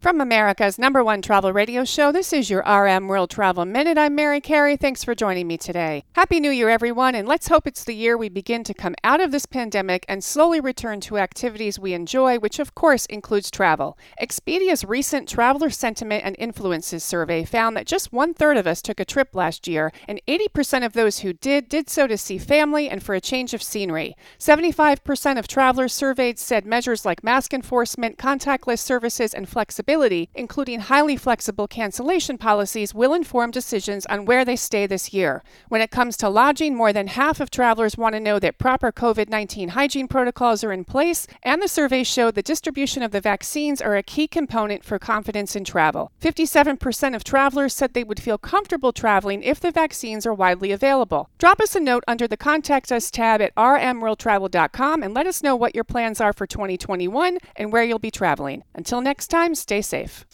From America's #1 travel radio show, this is your RM World Travel Minute. I'm Mary Carey. Thanks for joining me today. Happy New Year, everyone, and let's hope it's the year we begin to come out of this pandemic and slowly return to activities we enjoy, which of course includes travel. Expedia's recent Traveler Sentiment and Influences survey found that just 1/3 of us took a trip last year, and 80% of those who did so to see family and for a change of scenery. 75% of travelers surveyed said measures like mask enforcement, contactless services, and flexibility, including highly flexible cancellation policies, will inform decisions on where they stay this year. When it comes to lodging, more than half of travelers want to know that proper COVID-19 hygiene protocols are in place, and the survey showed the distribution of the vaccines are a key component for confidence in travel. 57% of travelers said they would feel comfortable traveling if the vaccines are widely available. Drop us a note under the Contact Us tab at rmworldtravel.com and let us know what your plans are for 2021 and where you'll be traveling. Until next time, stay safe.